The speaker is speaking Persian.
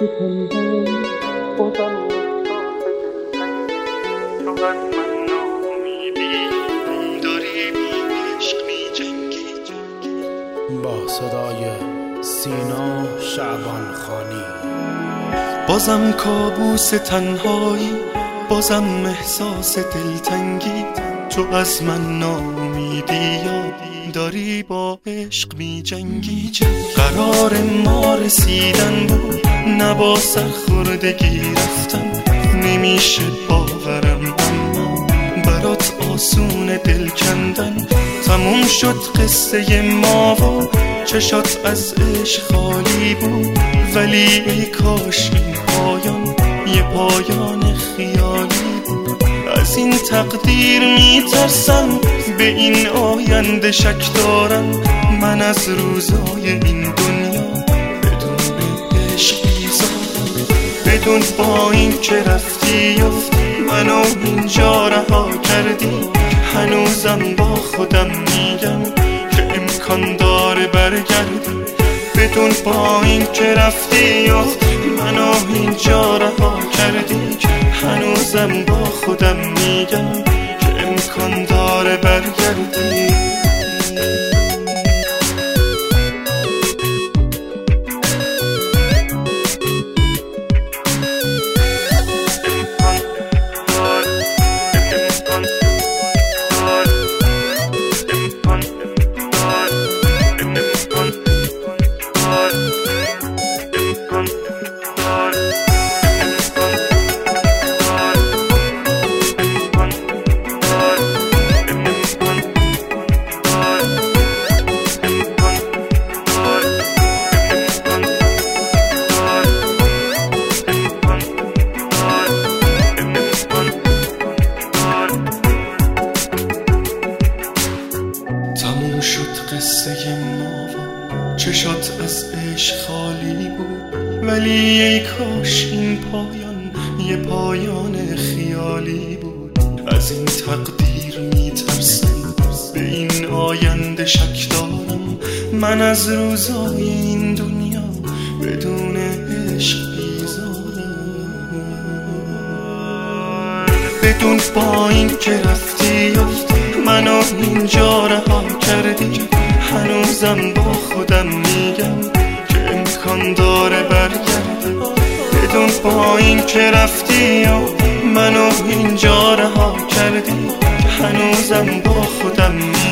تنهایی بازم تو از من ناامیدی داری با عشق می جنگی. با صدای سینا شعبان خانی. بازم کابوس تنهایی، بازم احساس دلتنگی، تو از من ناامیدی یا داری با عشق می جنگی. قرار ما رسیدن بود، نه با سرخوردگی رفتن، نمیشه باورم اما برات آسون دل کندن. تموم شد قصه ما و چشات از عشق خالی بود، ولی ای کاش این پایان یه پایان خیالی بود. از این تقدیر میترسم، به این آینده شک دارم. من از روزای این دنیا بدون عشق بیزارم، بدون با این که رفتی و منو اینجا رها کردی. هنوزم با خودم میگم که امکان داره برگردی، بدون با این که رفتی و منو اینجا رها کردی. هنوزم با خودم میگم که امکان داره برگردی. تموم شد قصه ما و چشات از عشق خالی بود، ولی ای کاش این پایان یه پایان خیالی بود. از این تقدیر میترسم، به این آینده شک دارم. من از روزای این دنیا بدون عشق بیزارم، بدون با این که رفتی منو اینجا رها کردی. هنوزم با خودم میگم که امکان داره برگردی، بدون با این که رفتی و منو اینجا رها کردی. هنوزم با خودم میگم